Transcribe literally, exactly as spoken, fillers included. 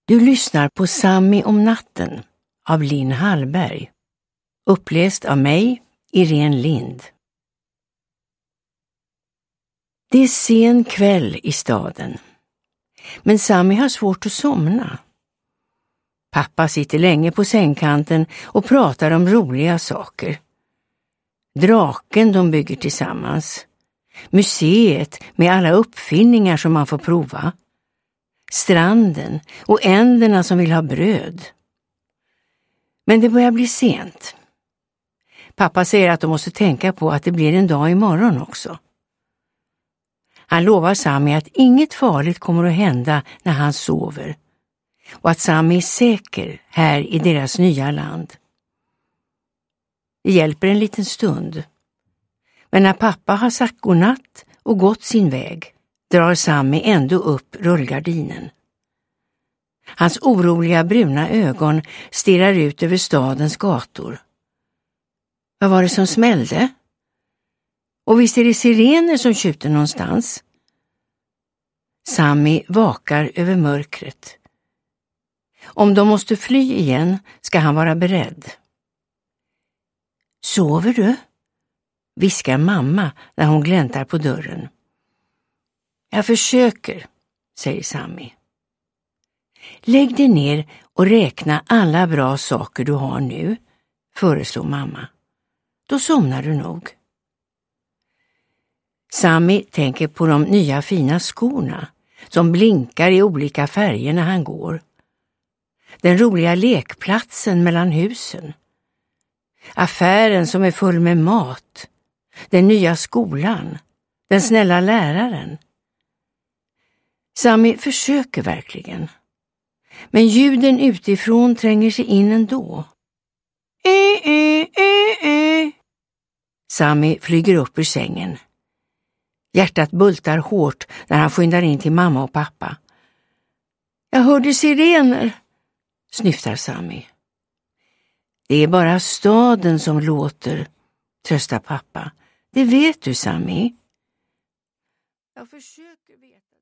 Du lyssnar på Sammy om natten av Linn Hallberg. Uppläst av mig, Irene Lind. Det är sen kväll i staden. Men Sammy har svårt att somna. Pappa sitter länge på sängkanten och pratar om roliga saker. Draken de bygger tillsammans. Museet med alla uppfinningar som man får prova. Stranden och änderna som vill ha bröd. Men det börjar bli sent. Pappa säger att de måste tänka på att det blir en dag imorgon också. Han lovar Sammy att inget farligt kommer att hända när han sover. Och att Sammy är säker här i deras nya land. Det hjälper en liten stund. Men när pappa har sagt godnatt och gått sin väg drar Sammy ändå upp rullgardinen. Hans oroliga bruna ögon stirrar ut över stadens gator. Vad var det som smällde? Och visst är det sirener som tjuter någonstans? Sammy vakar över mörkret. Om de måste fly igen ska han vara beredd. Sover du? Viskar mamma när hon gläntar på dörren. Jag försöker, säger Sammy. Lägg dig ner och räkna alla bra saker du har nu, föreslår mamma. Då somnar du nog. Sammy tänker på de nya fina skorna som blinkar i olika färger när han går. Den roliga lekplatsen mellan husen. Affären som är full med mat. Den nya skolan. Den snälla läraren. Sammy försöker verkligen. Men ljuden utifrån tränger sig in ändå. Äh, äh, äh, äh. Sammy flyger upp ur sängen. Hjärtat bultar hårt när han skyndar in till mamma och pappa. Jag hörde sirener, snyftar Sammy. Det är bara staden som låter, tröstar pappa. Det vet du, Sammy. Jag försöker veta.